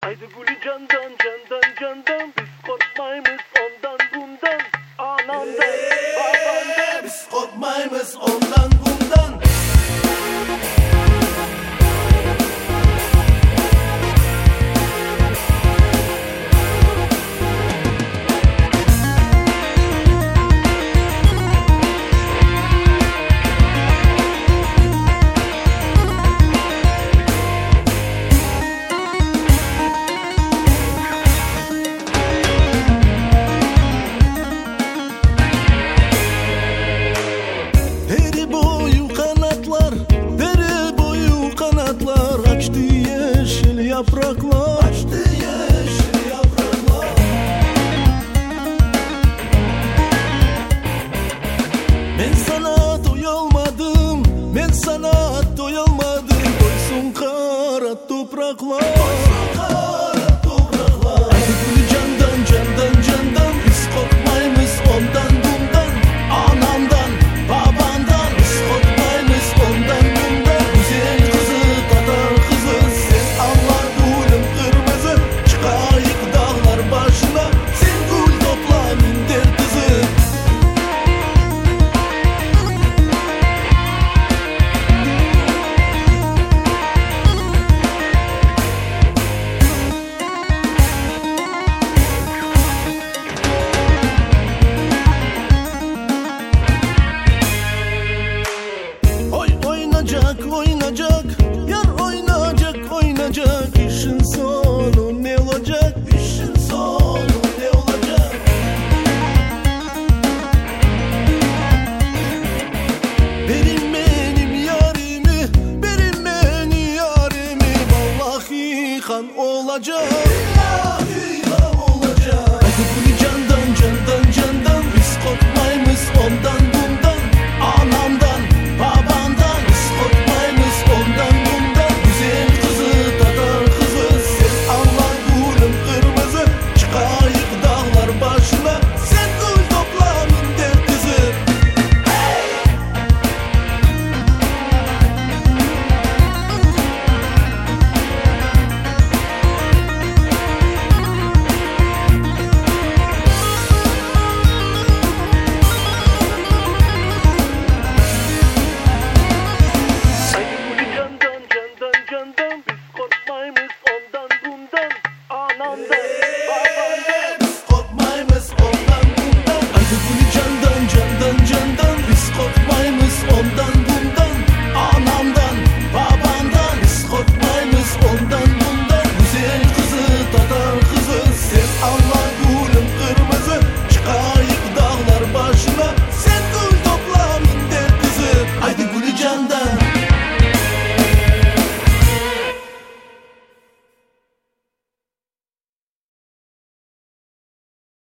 Haydi gülü candan candan candan, biz korkmayız ondan bundan, anamdan babandan. Biz korkmayız ondan bundan. Açtı yeşil yapraklar, açtı yeşil yapraklar. Ben sana doyalmadım, ben sana doyalmadım. Doysun kara topraklar, doysun kara topraklar. Haydi gülü candan candan candan, biz korkmayız ondan bundan, anamdan babandan. Biz korkmayız ondan bundan. Güzel kızı tatar kızı, sen Allah gülüm kırmızı. Çıkayık dağlar başına, sen gül topla minder kızı. Oynayacak, yar oynayacak, oynayacak. İşin sonu ne olacak? İşin sonu ne olacak? Benim yarimi, benim yarimi. Vallahi kan olacak, billahi kan olacak. Haydi gülü candan candan candan, biz korkmayız ondan bundan, anamdan babandan. Biz korkmayız ondan bundan. Güzel kızı tatar kızı, sen Allah gülüm kırmızı. Çıkayık dağlar başına, sen gül topla minder kızı. Haydi gülü candan candan candan, biz korkmayız ondan bundan, anamdan